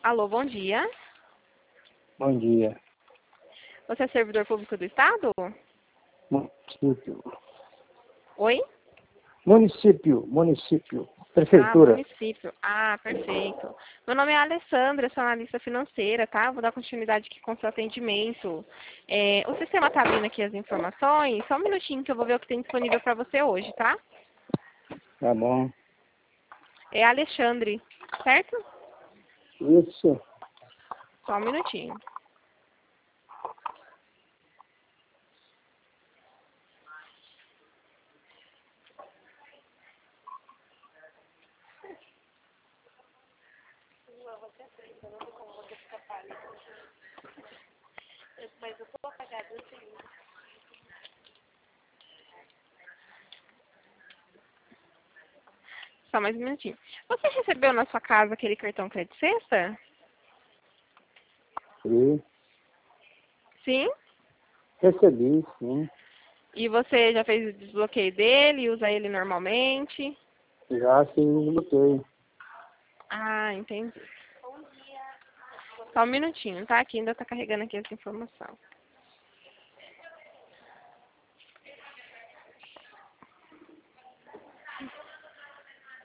Alô, bom dia. Bom dia. Você é servidor público do Estado? Município. Oi? Município. Ah, Prefeitura. município. Ah, perfeito. Meu nome é Alessandra, sou analista financeira, tá? Vou dar continuidade aqui com o seu atendimento. O sistema tá abrindo aqui as informações. Só um minutinho que eu vou ver o que tem disponível para você hoje, tá? Tá bom. É Alexandre, certo? Isso. Só um minutinho. Só mais um minutinho. Você recebeu na sua casa aquele cartão Crédito Sexta? E Sim? recebi, sim. E você já fez o desbloqueio dele, usa ele normalmente? Já se desbloqueei. Ah, entendi. Só um minutinho, tá? Aqui ainda tá carregando aqui essa informação.